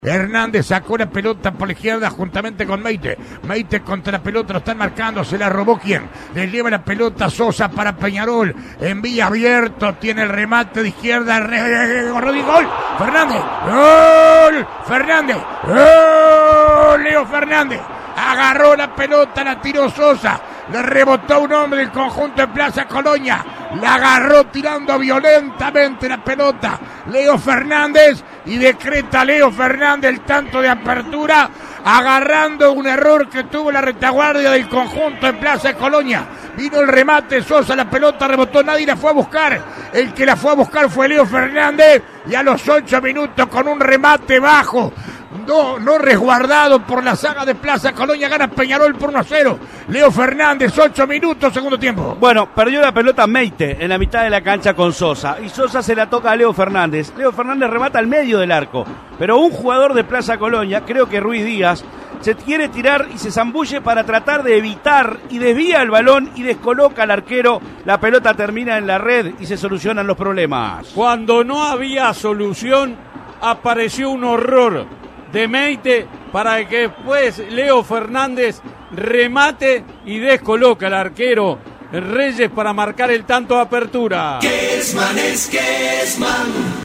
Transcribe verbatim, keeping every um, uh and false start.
Hernández sacó la pelota por la izquierda juntamente con Meite. Meite contra la pelota, lo están marcando, se la robó quién. Le lleva la pelota Sosa para Peñarol. Envía abierto, tiene el remate de izquierda. Rodríguez, gol. Fernández. Gol. Fernández. Gol. Leo Fernández. Agarró la pelota, la tiró Sosa. Le rebotó un hombre del conjunto de Plaza Colonia. La agarró tirando violentamente la pelota Leo Fernández y decreta Leo Fernández el tanto de apertura, agarrando un error que tuvo la retaguardia del conjunto de Plaza Colonia. Vino el remate, Sosa, la pelota rebotó, nadie la fue a buscar. El que la fue a buscar fue Leo Fernández y a los ocho minutos con un remate bajo, No, no resguardado por la saga de Plaza Colonia, gana Peñarol por uno a cero. Leo Fernández, ocho minutos, segundo tiempo. Bueno, perdió la pelota Meite en la mitad de la cancha con Sosa. Y Sosa se la toca a Leo Fernández. Leo Fernández remata al medio del arco. Pero un jugador de Plaza Colonia, creo que Ruiz Díaz, se quiere tirar y se zambulle para tratar de evitar y desvía el balón y descoloca al arquero. La pelota termina en la red y se solucionan los problemas. Cuando no había solución, apareció un horror de Meite para que después Leo Fernández remate y descoloca al arquero Reyes para marcar el tanto de apertura. Kessman es Kessman.